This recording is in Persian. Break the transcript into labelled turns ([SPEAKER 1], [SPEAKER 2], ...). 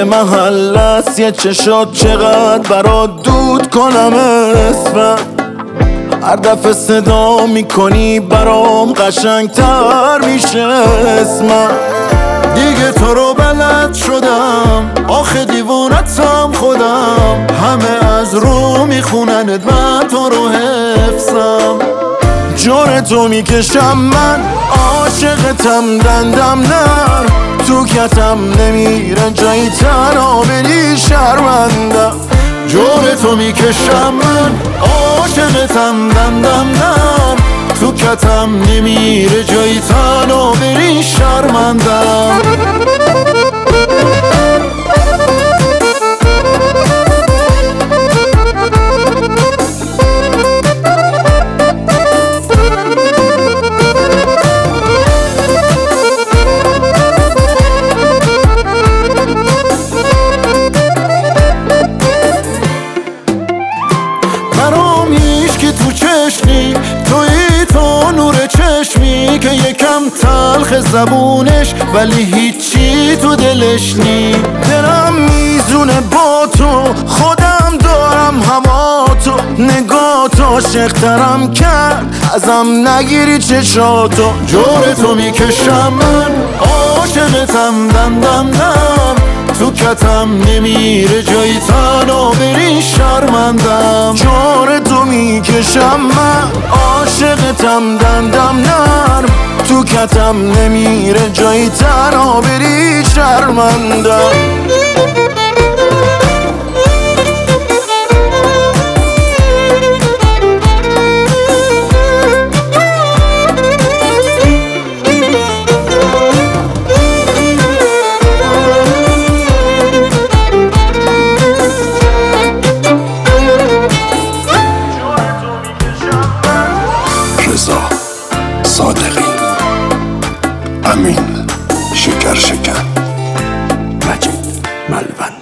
[SPEAKER 1] محل است یه چشات چقدر برات دود کنم اسمم. هر دفعه صدا میکنی برام قشنگتر میشه اسمم.
[SPEAKER 2] دیگه تو رو بلد شدم، آخه دیوونتم خودم. همه از رو میخونند من تو رو حفظم.
[SPEAKER 1] جور تو میکشم من عاشقتم دندم نر، تو کتم نمیره جایی تنها بری شرمندم.
[SPEAKER 2] جور تو میکشم من عاشقتم دندم نر، تو کتم نمیره جایی تنها بری شرمندم. برام هیچکی تو چشمی، تویی تو نور چشمی که یکم تلخ زبونش ولی هیچی تو دلش نی.
[SPEAKER 1] دلم میزونه با تو، خودم دارم هوا تو، نگاه تو عاشق‌ترم کرد ازم نگیری چشاتو.
[SPEAKER 2] جور تو میکشم من عاشقتم دندم نم، تو کتم نمیره جایی تنها بری شرمندم.
[SPEAKER 1] جور تو میکشم من عاشقتم دندم نرم، تو کتم نمیره جایی تنها بری شرمندم.
[SPEAKER 3] رضا صادقی، امین شکر شکن، مجید ملوند.